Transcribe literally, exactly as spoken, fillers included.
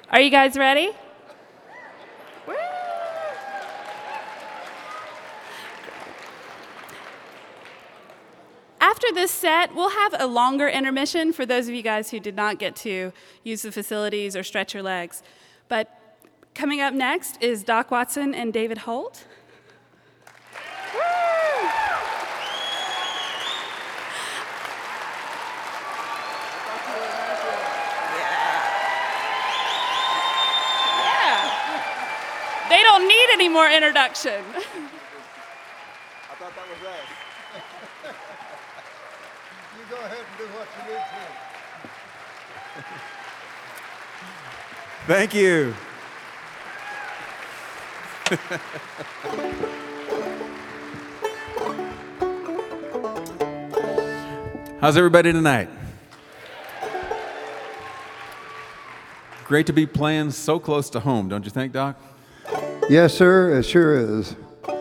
Are you guys ready? Woo! After this set, we'll have a longer intermission for those of you guys who did not get to use the facilities or stretch your legs. But coming up next is Doc Watson and David Holt. They don't need any more introduction. I thought that was us. You go ahead and do what you need to. Thank you. How's everybody tonight? Great to be playing so close to home, don't you think, Doc? Yes, sir, it sure is.